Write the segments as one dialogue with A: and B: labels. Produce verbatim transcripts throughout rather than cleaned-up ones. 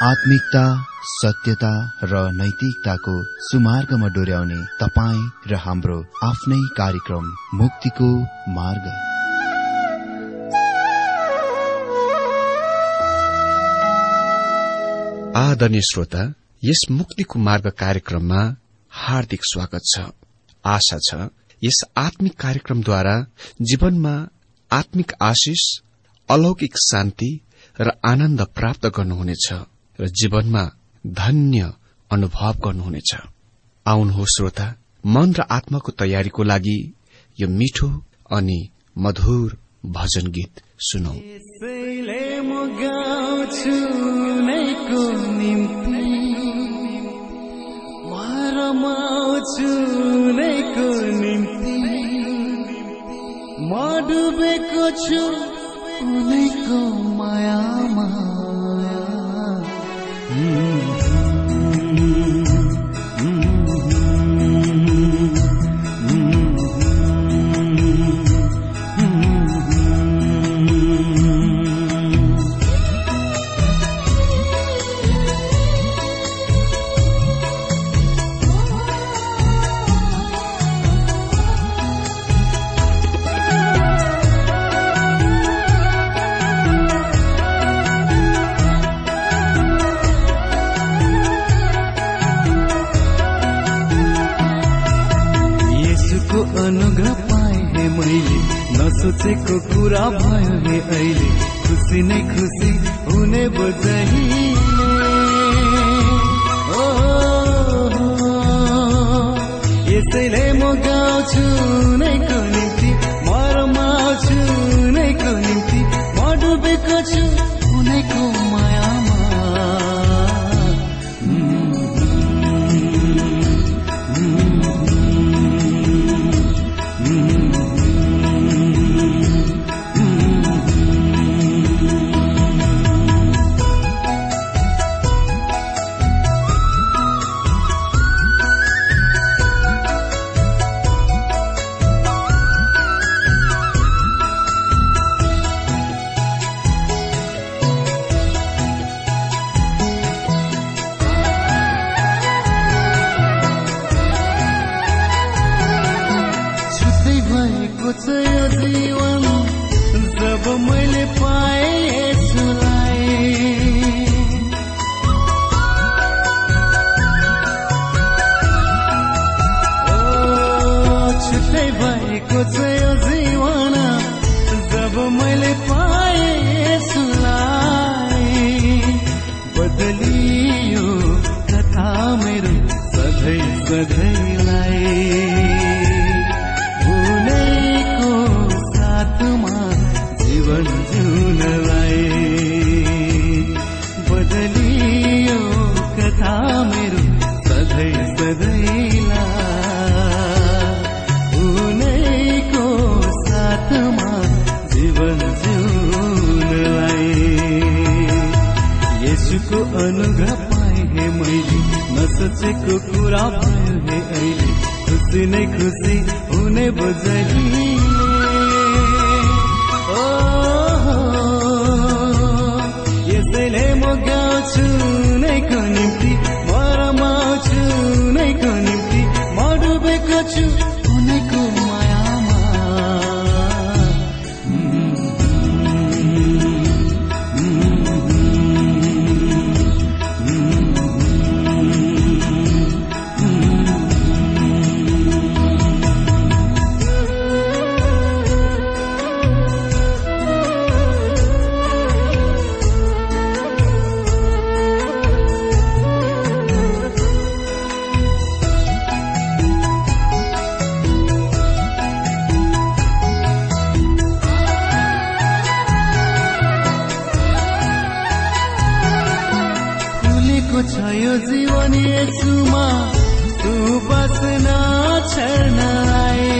A: आत्मिकता, सत्यता र नैतिकताको सुमार्गमा डोर्याउने तपाईँ र हाम्रो आफ्नै कार्यक्रम मुक्तिको मार्ग।
B: आदरणीय श्रोता, यस मुक्तिको मार्ग कार्यक्रममा हार्दिक स्वागत छ। आशा छ यस आत्मिक कार्यक्रमद्वारा जीवनमा आत्मिक आशिष, अलौकिक शान्ति र आनन्द प्राप्त गर्नुहुनेछ र जीवनमा धन्य अनुभव गर्नुहुनेछ। आउनुहोस् श्रोता, मन र आत्माको तयारीको लागि यो मिठो अनि मधुर भजन गीत सुनौ।
C: म डुबेको छु उनैको मायामा, अनुग्रह पाए हे मैले, नसोचेको कुरा भयो हे अहिले, खुसी नै खुसी हुने बजाइले। ओ यसैले म गाउँछु नैको निम्ति, म रमाउँछु नैको निम्ति, म डुबेको छु उनैको मायामा। जीवन जब मैले पाए यसलाई, ओ छुट्टै भएको छ यो जीवन जब मैले पाए यसलाई। बदलियो कथा मेरो सधैँ सधैँलाई, जीवन जिउनलाई। बदलियो कथा मेरो सधैँ सधैँलाई, उनैको साथमा जीवन जिउनलाई। येशूको अनुग्रह पाए हे मैले, नसोचेको कुरा भयो हे अहिले, खुसी नै खुसी हुने बजाइले। यसैले म गाउँछु नैको निम्ति, म रमाउँछु नैको निम्ति, म डुबेको छु उनैको मायामा। छ यो जीवन येशूमा, तू बस्न छर्नलाई।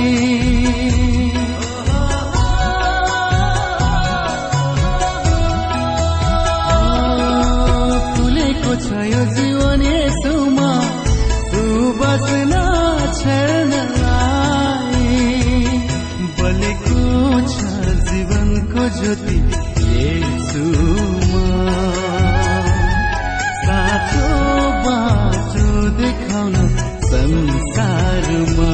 C: फुलेको छ यो जीवन येशूमा, तू बस्न छर्नलाई। बलेको छ जीवनको ज्योति येशूमा, देखाउन संसारमा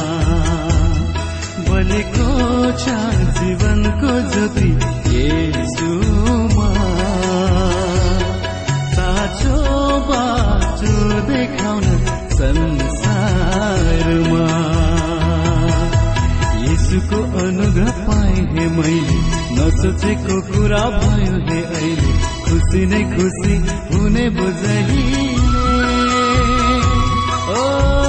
C: बनेको छ जीवनको ज्योति येशूमा साँचो बाटो देखाउन संसारमा येशूको अनुग्रह पाएँ हे मैले नसोचेको कुरा भयो हे अहिले खुसी नै खुसी हुने बुझाइले ओ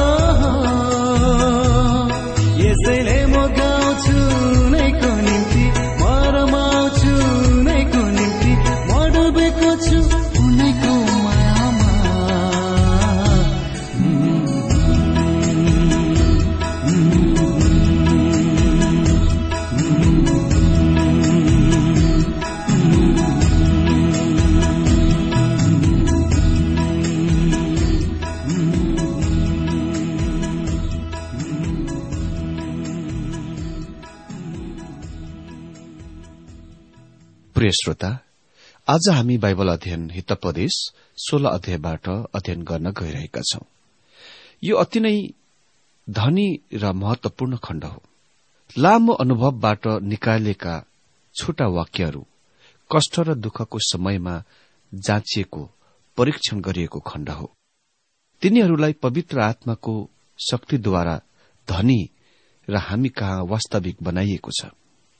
C: यसैले म गाउँछु नैको निम्ति म रमाउँछु नैको निम्ति म डुबेको छु उनैको मायामा
B: प्रिय श्रोता, आज हामी बाइबल अध्ययन हितोपदेश सोह्र अध्यायबाट अध्ययन गर्न गइरहेका छौं। यो अति नै धनी र महत्वपूर्ण खण्ड हो। लामो अनुभवबाट निकालिएका छोटा वाक्यहरू कष्ट र दुःखको समयमा जाँचिएको परीक्षण गरिएको खण्ड हो। तिनीहरूलाई पवित्र आत्माको शक्तिद्वारा धनी र हामी कहाँ वास्तविक बनाइएको छ।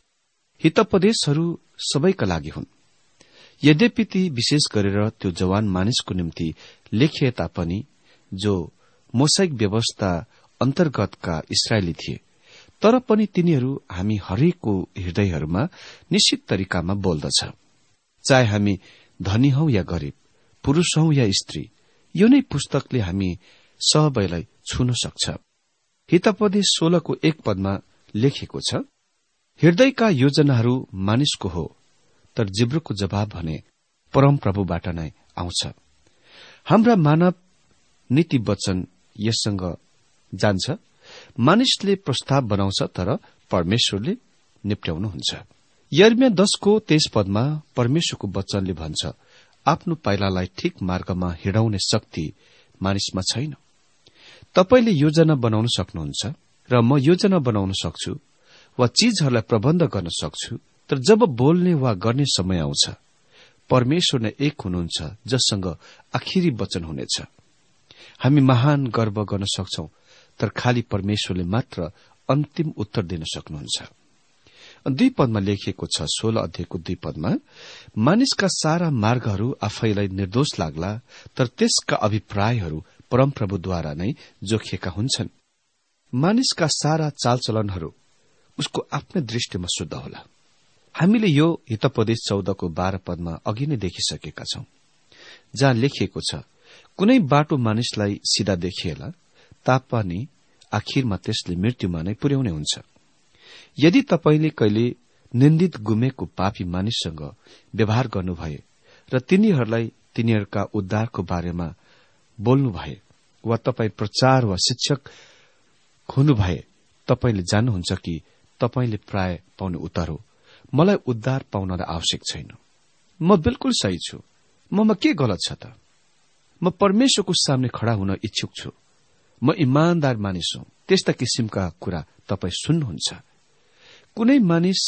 B: हितोपदेशहरू सबैका लागि हुन्। यद्यपि ती विशेष गरेर त्यो जवान मानिसको निम्ति लेखिए तापनि जो मोसाइक व्यवस्था अन्तर्गतका इस्राएली थिए, तर पनि तिनीहरू हामी हरेकको हृदयहरूमा निश्चित तरिकामा बोल्दछ। चाहे हामी धनी हौ या गरीब, पुरूष हौ या स्त्री, यो नै पुस्तकले हामी सबैलाई छुन सक्छ। हितोपदेश सोह्रको एक पदमा लेखेको छ, हृदयका योजनाहरू मानिसको हो, तर जिब्रोको जवाब भने परमप्रभुबाट नै आउँछ। हाम्रा मानव नीति वचन यससँग जान्छ। मानिसले प्रस्ताव बनाउँछ, तर परमेश्वरले निप्ट्याउनुहुन्छ। यर्मिया दशको तेइस पदमा परमेश्वरको वचनले भन्छ, आफ्नो पाइलालाई ठिक मार्गमा हिँडाउने शक्ति मानिसमा छैन। तपाईले योजना बनाउन सक्नुहुन्छ र म योजना बनाउन सक्छु वा चीजहरूलाई प्रबन्ध गर्न सक्छु, तर जब बोल्ने वा गर्ने समय आउँछ, परमेश्वर नै एक हुनुहुन्छ जससँग आखिरी वचन हुनेछ। हामी महान गर्व गर्न सक्छौं, तर खाली परमेश्वरले मात्र अन्तिम उत्तर दिन सक्नुहुन्छ। दुई पदमा लेखिएको छ, सोह्र अध्यायको दुई पदमा, मानिसका सारा मार्गहरू आफैलाई निर्दोष लाग्ला, तर त्यसका अभिप्रायहरू परमप्रभुद्वारा नै जोखिएका हुन्छन्। मानिसका सारा चालचलनहरू उसको आफ्नै दृष्टिमा शुद्ध होला। हामीले यो हितोपदेश चौधको बाह्र पदमा अघि नै देखिसकेका छौं, जहाँ लेखिएको छ, कुनै बाटो मानिसलाई सिधा देखिएला तापनि आखिरमा त्यसले मृत्युमा नै पुर्याउने हुन्छ। यदि तपाईले कहिले निन्दित गुमेको पापी मानिससँग व्यवहार गर्नुभए र तिनीहरूलाई तिनीहरूका उद्धारको बारेमा बोल्नु भए वा तपाई प्रचार वा शिक्षक हुनुभए, तपाईले जान्नुहुन्छ कि तपाईले प्राय पाउने उत्तर हो, मलाई उद्धार पाउन आवश्यक छैन, म बिल्कुल सही छु, ममा के गलत छ त? म परमेश्वरको सामने खड़ा हुन इच्छुक छु, म इमानदार मानिस हुँ। त्यस्ता किसिमका कुरा तपाई सुन्नुहुन्छ। कुनै मानिस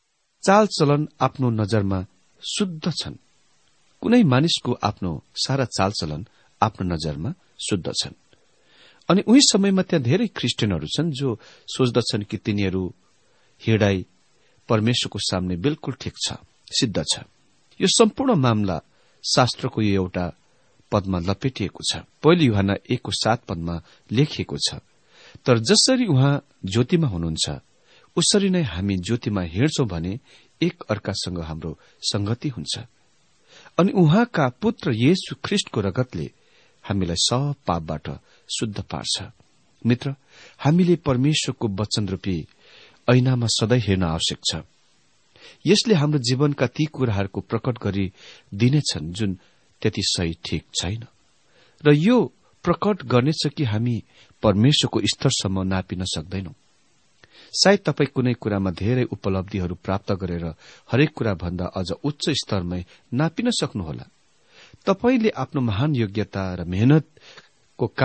B: चालचलन आफ्नो नजरमा शुद्ध छन्, कुनै मानिसको आफ्नो सारा चालचलन आफ्नो नजरमा शुद्ध छन्। अनि उही समयमा त्यहाँ धेरै क्रिस्चियनहरू छन् जो सोच्दछन् कि तिनीहरू हृदय परमेश्वरको सामने बिल्कुल ठिक छ, सिद्ध छ। यो सम्पूर्ण मामला शास्त्रको यो एउटा पदमा लपेटिएको छ। पहिलो यूहन्ना एकको सात पदमा लेखिएको छ, तर जसरी उहाँ ज्योतिमा हुनुहुन्छ उसरी नै हामी ज्योतिमा हिँड्छौं भने एक अर्कासँग हाम्रो संगति हुन्छ। अनि उहाँका पुत्र येशू ख्रीष्टको रगतले हामीलाई सब पापबाट शुद्ध पार्छ। मित्र, हामीले परमेश्वरको वचनरूपी ऐनामा सधैँ हेर्न आवश्यक छ। यसले हाम्रो जीवनका ती कुराहरूको प्रकट गरी दिनेछन् जुन त्यति सही ठिक छैन, र यो प्रकट गर्नेछ कि हामी परमेश्वरको स्तरसम्म नापिन सक्दैनौं। सायद तपाई कुनै कुरामा धेरै उपलब्धिहरू प्राप्त गरेर हरेक कुरा भन्दा अझ उच्च स्तरमै नापिन सक्नुहोला। तपाईले आफ्नो महान योग्यता र मेहनतको कारण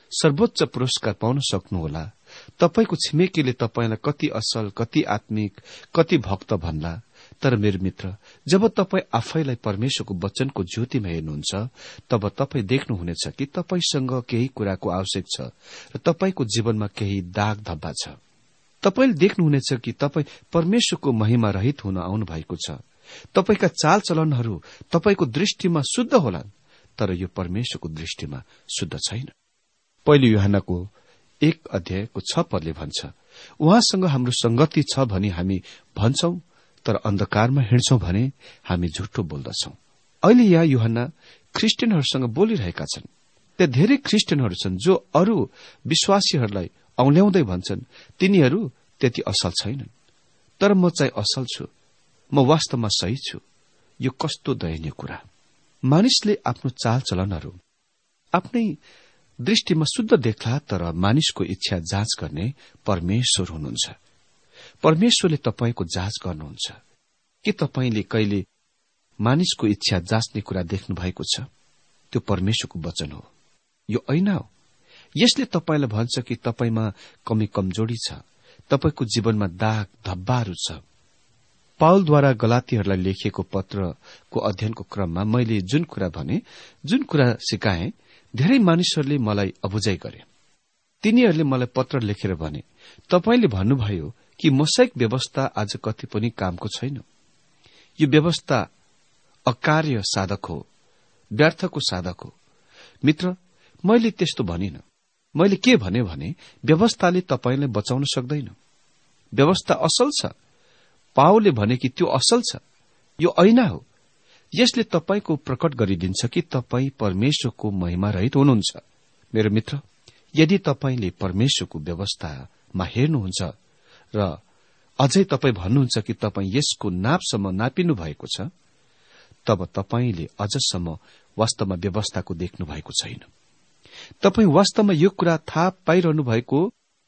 B: सर्वोच्च पुरस्कार पाउन सक्नुहोला। तपाईको छिमेकीले तपाईलाई कति असल, कति आत्मिक, कति भक्त भन्ला। तर मेरो मित्र, जब तपाई आफैलाई परमेश्वरको वचनको ज्योतिमा हेर्नुहुन्छ, तब तपाई देख्नुहुनेछ कि तपाईसँग केही कुराको आवश्यक छ र तपाईको जीवनमा केही दाग धब्बा छ। तपाईले देख्नुहुनेछ कि तपाई परमेश्वरको महिमा रहित हुन आउनु भएको छ। तपाईका चालचलनहरू तपाईको दृष्टिमा शुद्ध होलान्, तर यो परमेश्वरको दृष्टिमा शुद्ध छैन। पहिलो यूहन्नाको एक अध्यायको छ पदले भन्छ, उहाँसँग हाम्रो संगति छ भनी हामी भन्छौं, तर अन्धकारमा हिँड्छौं भने हामी झुटो बोल्दछौं। अहिले यहाँ यूहन्ना ख्रिस्टियनहरूसँग बोलिरहेका छन्। त्यहाँ धेरै ख्रिस्टियनहरू छन् जो अरू विश्वासीहरूलाई औल्याउँदै भन्छन् तिनीहरू त्यति असल छैनन्, तर म चाहिँ असल छु, म वास्तवमा सही छु। यो कस्तो दयनीय कुरा। मानिसले आफ्नो चालचलनहरू आफ्नै दृष्टिमा शुद्ध देख्ला, तर मानिसको इच्छा जाँच गर्ने परमेश्वर हुनुहुन्छ। परमेश्वरले तपाईको जाँच गर्नुहुन्छ। के तपाईले कहिले मानिसको इच्छा जाँच्ने कुरा देख्नु भएको छ? त्यो परमेश्वरको वचन हो, यो ऐना हो। यसले तपाईलाई भन्छ कि तपाईमा कमी कमजोरी छ, तपाईको जीवनमा दाग धब्बाहरू छ। पाउलद्वारा गलातीहरूलाई लेखिएको पत्रको अध्ययनको क्रममा मैले जुन कुरा भने, जुन कुरा सिकाएँ, धेरै मानिसहरूले मलाई अबुझाइ गरे। तिनीहरूले मलाई पत्र लेखेर भने, तपाईले भन्नुभयो कि मोसाइक व्यवस्था आज कति पनि कामको छैन। यो व्यवस्था अकार्य साधक हो, व्यर्थको साधक हो। मित्र, मैले त्यस्तो भनिन। मैले के भने भने व्यवस्थाले तपाईलाई बचाउन सक्दैन। व्यवस्था असल छ। पाउलले भने कि त्यो असल छ। यो ऐना हो। यसले तपाईको प्रकट गरिदिन्छ कि तपाई परमेश्वरको महिमा रहित हुनुहुन्छ। मेरो मित्र, यदि तपाईले परमेश्वरको व्यवस्थामा हेर्नुहुन्छ र अझै तपाई भन्नुहुन्छ कि तपाई यसको नापसम्म नापिनु भएको छ, तब तपाईले अझसम्म वास्तवमा व्यवस्थाको देख्नु भएको छैन। तपाई वास्तवमा यो कुरा थाहा पाइरहनु भएको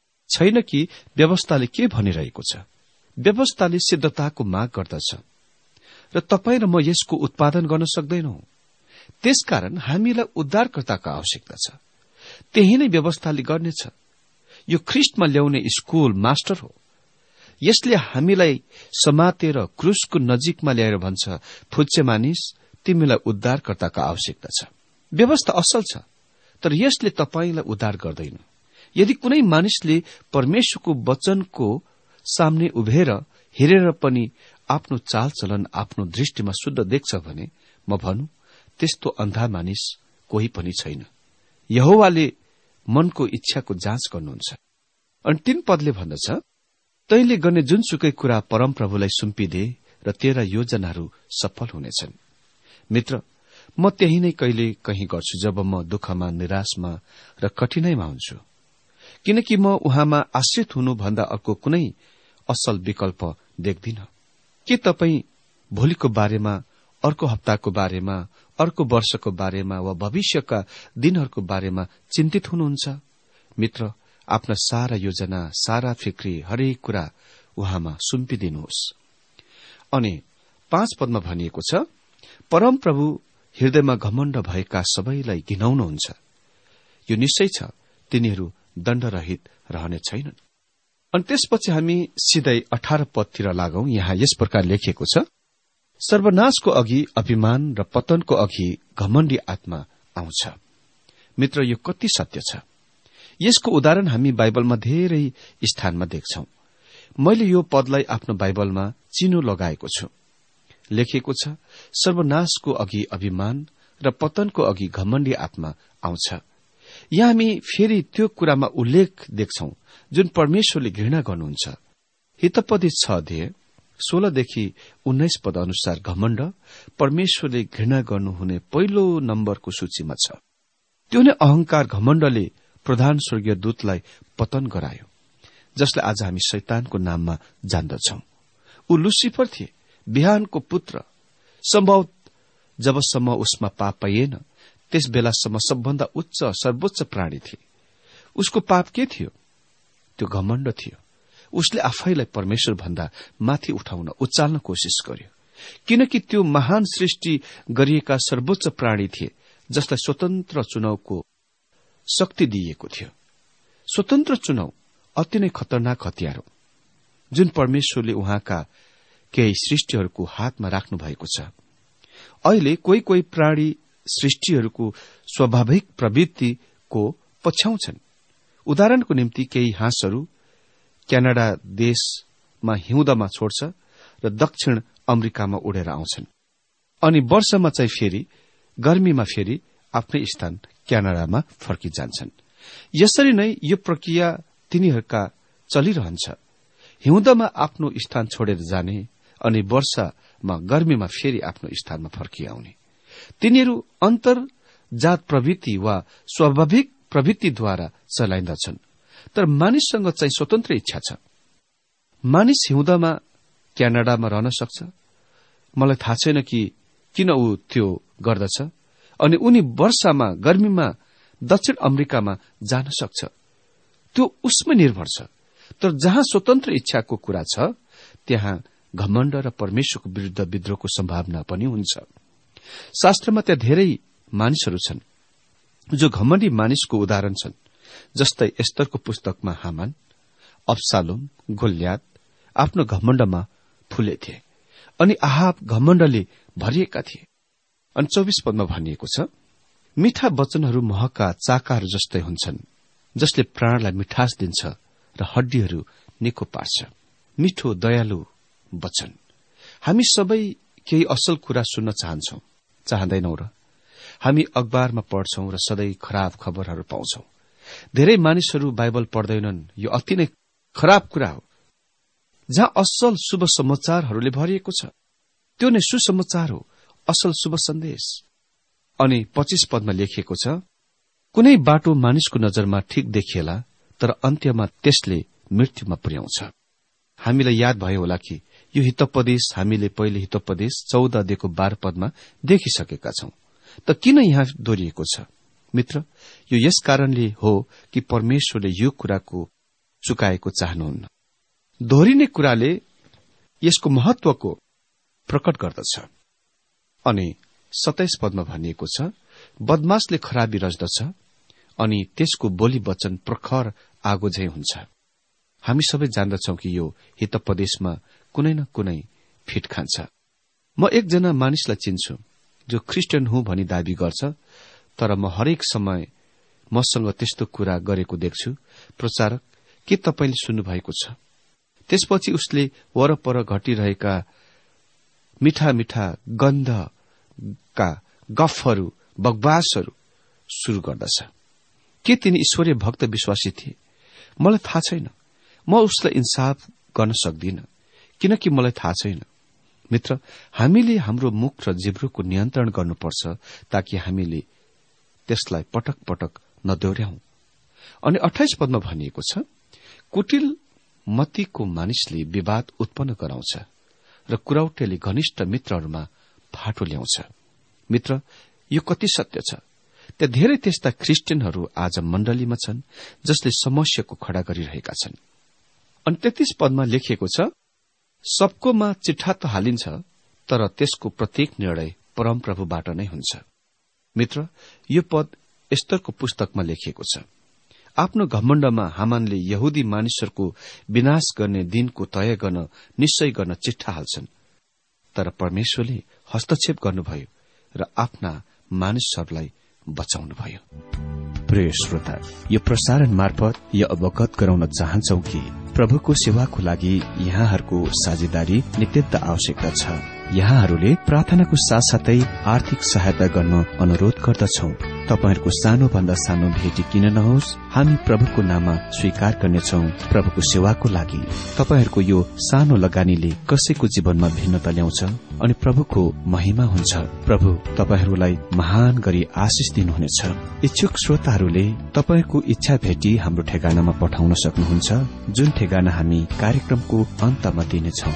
B: छैन कि व्यवस्थाले के भनिरहेको छ। व्यवस्थाले सिद्धताको माग गर्दछ र तपाई र म यसको उत्पादन गर्न सक्दैनौ। त्यसकारण हामीलाई उद्धारकर्ताको आवश्यकता छ। त्यही नै व्यवस्थाले गर्नेछ। यो ख्रिस्टमा ल्याउने स्कूल मास्टर हो। यसले हामीलाई समातेर क्रुसको नजिकमा ल्याएर भन्छ, फुच्चे मानिस, तिमीलाई उद्धारकर्ताको आवश्यकता छ। व्यवस्था असल छ, तर यसले तपाईलाई उद्धार गर्दैन। यदि कुनै मानिसले परमेश्वरको वचनको सामने उभेर हेरेर पनि आफ्नो चालचलन आफ्नो दृष्टिमा शुद्ध देख्छ भने म भनु, त्यस्तो अन्धा मानिस कोही पनि छैन। यहोवाले मनको इच्छाको जाँच गर्नुहुन्छ। अनि तीन पदले भन्दछ, तैले गर्ने जुनसुकै कुरा परमप्रभुलाई सुम्पिदे र तेरा योजनाहरू सफल हुनेछन्। मित्र, म त्यही नै कहिले कहीँ गर्छु जब म दुःखमा, निराशमा र कठिनाईमा हुन्छु, किनकि म उहाँमा आश्रित हुनुभन्दा अर्को कुनै असल विकल्प देख्दिन। के तपाई भोलिको बारेमा, अर्को हप्ताको बारेमा, अर्को वर्षको बारेमा वा भविष्यका दिनहरूको बारेमा चिन्तित हुनुहुन्छ? मित्र, आफ्ना सारा योजना, सारा फिक्री, हरेक कुरा उहाँमा सुम्पिदिनुहोस्। अनि पाँच पदमा भनिएको छ, परमप्रभु हृदयमा घमण्ड भएका सबैलाई घिनाउनुहुन्छ। यो निश्चय छ, तिनीहरू दण्डरहित रहने छैनन्। अनि त्यसपछि हामी सिधै अठार पदतिर लागौं। यहाँ यस प्रकार लेखिएको छ, सर्वनाशको अघि अभिमान र पतनको अघि घमण्डी आत्मा आउँछ। मित्र, यो कति सत्य छ। यसको उदाहरण हामी बाइबलमा धेरै स्थानमा देख्छौं। मैले यो पदलाई आफ्नो बाइबलमा चिनो लगाएको छु। लेखिएको छ, सर्वनाशको अघि अभिमान र पतनको अघि घमण्डी आत्मा आउँछ। यहाँ हामी फेरि त्यो कुरामा उल्लेख देख्छौं जुन परमेश्वरले घृणा गर्नुहुन्छ। हितपदी छ अध्याय सोह्रदेखि उन्नाइस पद अनुसार घमण्ड परमेश्वरले घृणा गर्नुहुने पहिलो नम्बरको सूचीमा छ। त्यो नै अहंकार घमण्डले प्रधान स्वर्गीय दूतलाई पतन गरायो, जसलाई आज हामी शैतानको नाममा जान्दछौं। ऊ लुसिफर थिए, बिहानको पुत्र। सम्भव जबसम्म उसमा पाप पाइएन त्यस बेलासम्म सबभन्दा उच्च सर्वोच्च प्राणी थिए। उसको पाप के थियो? त्यो घमण्ड थियो। उसले आफैलाई परमेश्वर भन्दा माथि उठाउन, उचाल्न कोशिश गर्यो, किनकि त्यो महान सृष्टि गरिएका सर्वोच्च प्राणी थिए, जसलाई स्वतन्त्र चुनावको शक्ति दिइएको थियो। स्वतन्त्र चुनाव अति नै खतरनाक हतियार हो जुन परमेश्वरले उहाँका केही सृष्टिहरूको हातमा राख्नु भएको छ। अहिले कोही कोही प्राणी सृष्टिहरूको स्वाभाविक प्रवृत्तिको पछ्याउँछन्। उदाहरणको निम्ति केही हाँसहरू क्यानाडा देशमा हिउँदमा छोड्छ र दक्षिण अमेरिकामा उडेर आउँछन् अनि वर्षमा चाहिँ फेरि गर्मीमा फेरि आफ्नै स्थान क्यानाडामा फर्किजान्छन्। यसरी नै यो प्रक्रिया तिनीहरूका चलिरहन्छ। हिउँदमा आफ्नो स्थान छोडेर जाने अनि वर्षामा गर्मीमा फेरि आफ्नो स्थानमा फर्किआउने। तिनीहरू अन्तर्जात प्रवृत्ति वा स्वाभाविक प्रवृत्तिद्वारा चलाइन्दछन्। तर मानिससँग चाहिँ स्वतन्त्र इच्छा छ। मानिस हिउँदमा क्यानाडामा रहन सक्छ। मलाई थाहा छैन कि किन ऊ त्यो गर्दछ। अनि उनी वर्षामा गर्मीमा दक्षिण अमेरिकामा जान सक्छ। त्यो उसमै निर्भर छ। तर जहाँ स्वतन्त्र इच्छाको कुरा छ त्यहाँ घमण्ड र परमेश्वरको विरूद्ध विद्रोहको सम्भावना पनि हुन्छ। शास्त्रमा त्यहाँ धेरै मानिसहरू छन् जो घमण्डी मानिसको उदाहरण छन्। जस्तै एस्तरको पुस्तकमा हामान, अब्सालोम, गोलियत आफ्नो घमण्डमा फुले थिए अनि आहाब घमण्डले भरिएका थिए। अनि चौबीस पदमा भनिएको छ, मिठा वचनहरू महका चाकाहरू जस्तै हुन्छन् जसले प्राणलाई मिठास दिन्छ र हड्डीहरू निको पार्छ। मिठो दयालु वचन। हामी सबै केही असल कुरा सुन्न चाहन्छौं, चाहँदैनौ र? हामी अखबारमा पढ्छौं र सधैँ खराब खबरहरू पाउँछौं। धेरै मानिसहरू बाइबल पढ्दैनन्। यो अति नै खराब कुरा हो। जहाँ असल शुभ समाचारहरूले भरिएको छ त्यो नै सुसमाचार हो, असल शुभ सन्देश। अनि पच्चीस पदमा लेखिएको छ, कुनै बाटो मानिसको नजरमा ठिक देखिएला तर अन्त्यमा त्यसले मृत्युमा पुर्याउँछ। हामीलाई याद भयो होला कि यो हितोपदेश हामीले पहिले हितोपदेश चौधदेखि बाह्र पदमा देखिसकेका छौं। त किन यहाँ दोहोरिएको छ? मित्र, यो यस कारणले हो कि परमेश्वरले यो कुराको चुकाएको चाहनुहुन्न। दोहोरिने कुराले यसको महत्वको प्रकट गर्दछ। अनि सत्ताइस पदमा भनिएको छ, बदमाशले खराबी रच्दछ अनि त्यसको बोली वचन प्रखर आगो झै हुन्छ। हामी सबै जान्दछौं कि यो हितोपदेशमा कुनै न कुनै फिट खान्छ। म एकजना मानिसलाई चिन्छु जो क्रिस्चियन हुँ भनी दावी गर्छ, तर म हरेक समय मसँग त्यस्तो कुरा गरेको देख्छु। प्रचारक, के तपाईले सुन्नुभएको छ? त्यसपछि उसले वरपर घटिरहेका मिठा मिठा गन्धका गफहरू, बकवासहरू शुरू गर्दछ। के तिनी ईश्वरीय भक्त विश्वासी थिए? मलाई थाहा छैन। म उसलाई इन्साफ गर्न सक्दिन किनकि मलाई थाहा छैन। मित्र, हामीले हाम्रो मुख र जिब्रोको नियन्त्रण गर्नुपर्छ ताकि हामीले त्यसलाई पटक पटक नदोर्याउँ। अनि अट्ठाइस पदमा भनिएको छ, कुटिल मतिको मानिसले विवाद उत्पन्न गराउँछ र कुराउटेले घनिष्ठ मित्रहरूमा फाटो ल्याउँछ। मित्र, यो कति सत्य छ। त्यहाँ धेरै त्यस्ता क्रिस्चियनहरू आज मण्डलीमा छन् जसले समस्याको खड़ा गरिरहेका छन्। अनि तेत्तीस पदमा लेखिएको छ, सबकोमा चिट्ठा त हालिन्छ तर त्यसको प्रत्येक निर्णय परमप्रभुबाट नै हुन्छ। मित्र, यो पद एस्तरको पुस्तकमा लेखिएको छ। आफ्नो घमण्डमा हामानले यहुदी मानिसहरूको विनाश गर्ने दिनको तय गर्न निश्चय गर्न चिट्ठा हाल्छन्, तर परमेश्वरले हस्तक्षेप गर्नुभयो र आफ्ना मानिसहरूलाई बचाउनुभयो। प्रिय श्रोता, यो प्रसारण मार्फत यो अवगत गराउन चाहन्छौ कि प्रभुको सेवाको लागि यहाँहरूको साझेदारी नित्यन्त आवश्यकता छ। यहाँहरूले प्रार्थनाको साथसाथै आर्थिक सहायता गर्न अनुरोध गर्दछौ। तपाईहरूको सानो भन्दा सानो भेटी किन नहोस्, हामी प्रभुको नाममा स्वीकार गर्नेछौ। प्रभुको सेवाको लागि तपाईहरूको यो सानो लगानीले कसैको जीवनमा भिन्नता ल्याउँछ अनि प्रभुको महिमा हुन्छ। प्रभु तपाईहरूलाई महान गरी आशिष दिनुहुनेछ। इच्छुक श्रोताहरूले तपाईहरूको इच्छा भेटी हाम्रो ठेगानामा पठाउन सक्नुहुन्छ, जुन ठेगाना हामी कार्यक्रमको अन्तमा दिनेछौं।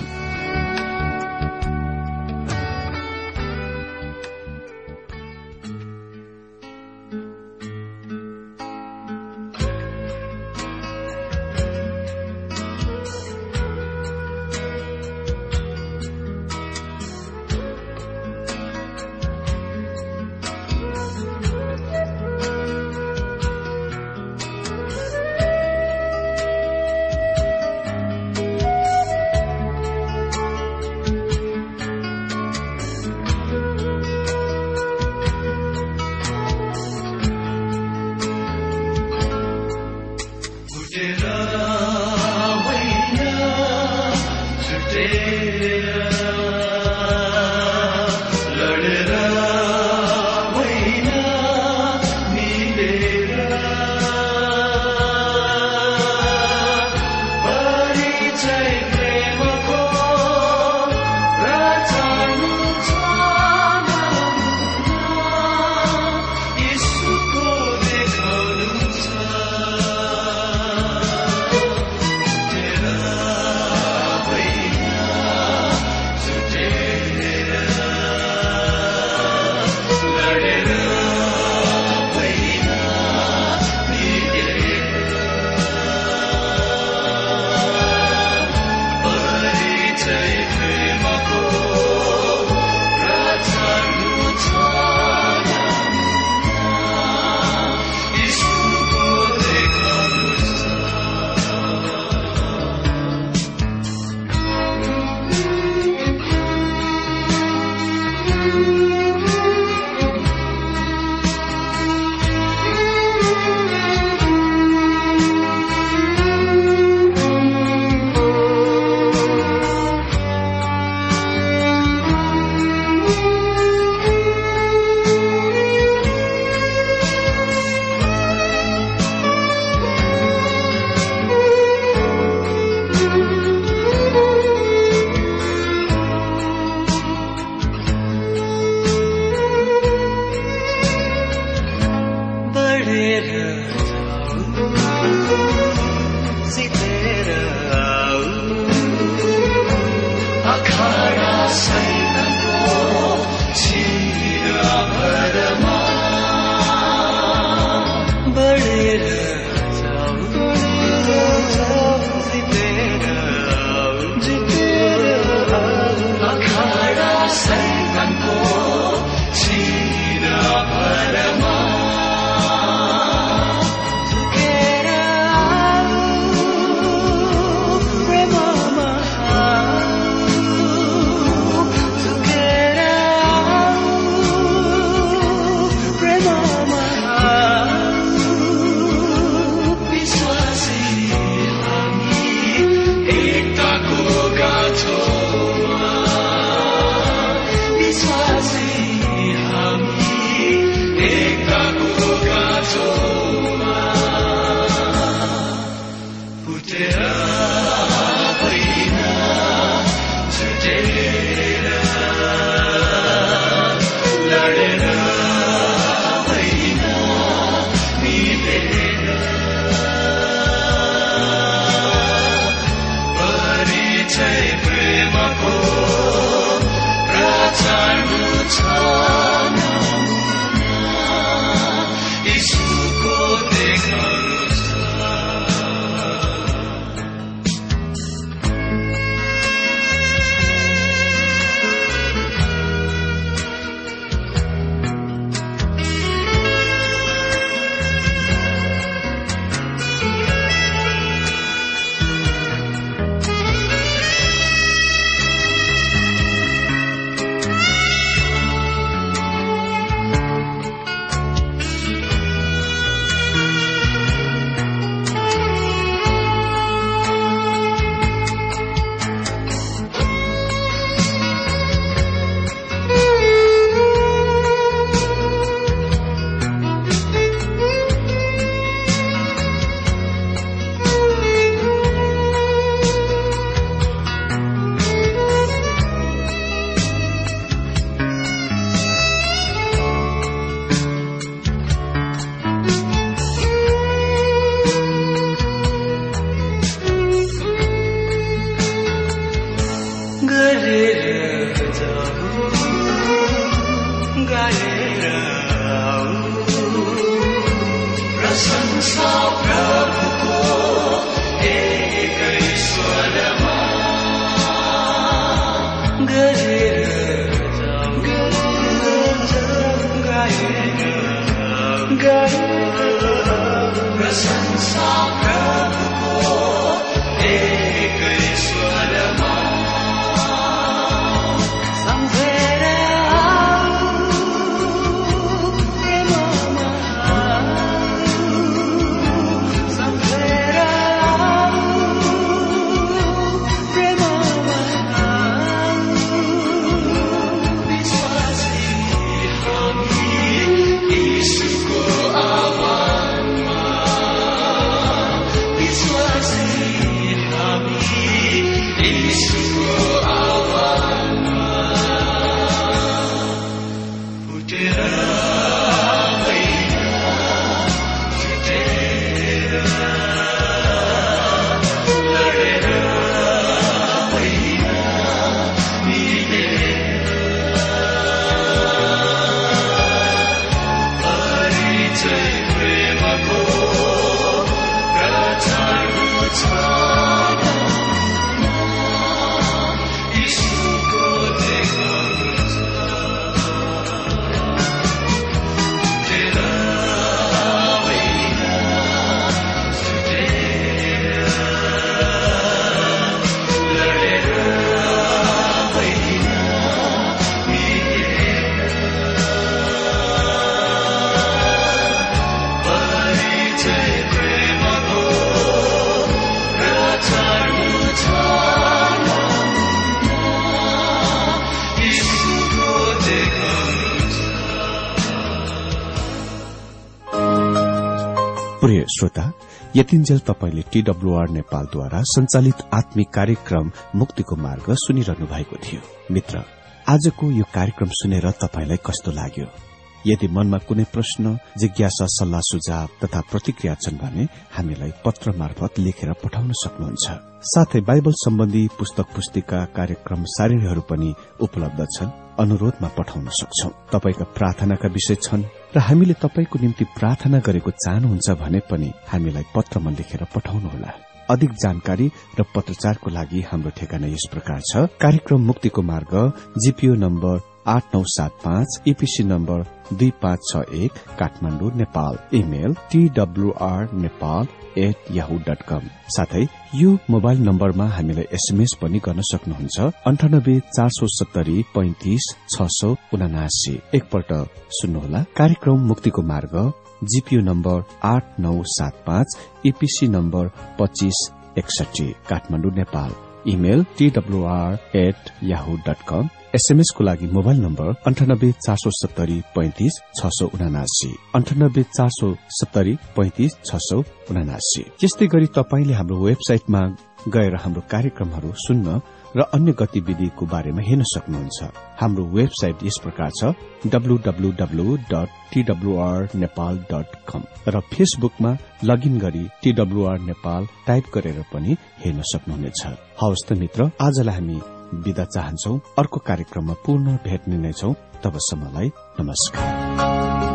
B: प्रिय श्रोता, यतिन्जेल तपाईले टीडब्ल्यूआर नेपालद्वारा संचालित आत्मिक कार्यक्रम मुक्तिको मार्ग सुनिरहनु भएको थियो। मित्र, आजको यो कार्यक्रम सुनेर तपाईलाई कस्तो लाग्यो? यदि मनमा कुनै प्रश्न, जिज्ञासा, सल्लाह सुझाव तथा प्रतिक्रिया छन् भने हामीलाई पत्र मार्फत लेखेर पठाउन सक्नुहुन्छ। साथै बाइबल सम्बन्धी पुस्तक पुस्तिका, कार्यक्रम सारिणीहरू पनि उपलब्ध छन्, अनुरोधमा पठाउन सक्छौ। तपाईका प्रार्थनाका विषय छन् र हामीले तपाईको निम्ति प्रार्थना गरेको चाहनुहुन्छ भने पनि हामीलाई पत्रमा लेखेर पठाउनुहोला। अधिक जानकारी र पत्रचारको लागि हाम्रो ठेगाना यस प्रकार छ। कार्यक्रम मुक्तिको मार्ग, जीपीओ नम्बर आठ नौ सात पाँच, ईपीसी नम्बर दुई पाँच छ एक, Kathmandu, Nepal. Email TWR Nepal at Yahoo dot com. साथै यो मोबाइल नम्बरमा हामीलाई एसएमएस पनि गर्न सक्नुहुन्छ। अन्ठानब्बे चार सौ सत्तरी पैंतिस छ सौ उनासी। एकपल्ट सुन्नुहोला। कार्यक्रम मुक्तिको मार्ग, जीपीओ नम्बर आठ नौ सात पाँच, ईपीसी नम्बर पच्चीस एकसठी, Kathmandu, Nepal. Email TWR at Yahoo dot com. SMS को लागि मोबाइल नम्बर अन्ठानब्बे चार सौ सत्तरी पैंतिस छ सौ उनासी, अन्ठानब्बे चार सौ सत्तरी पैंतिस छ सौ उनासी। यस्तै गरी तपाईले हाम्रो वेबसाइटमा गएर हाम्रो कार्यक्रमहरू सुन्न र अन्य गतिविधिको बारेमा हेर्न सक्नुहुन्छ। हाम्रो वेबसाइट यस प्रकार छ, W W W dot TWR Nepal dot com, र फेसबुकमा लगइन गरी टीडब्ल्यूआर नेपाल टाइप गरेर पनि हेर्न सक्नुहुनेछ। हवस् त मित्र, आजलाई हामी बिदा चाहन्छौ। अर्को कार्यक्रममा पुनः भेट्ने नै छौं। तबसम्मलाई नमस्कार।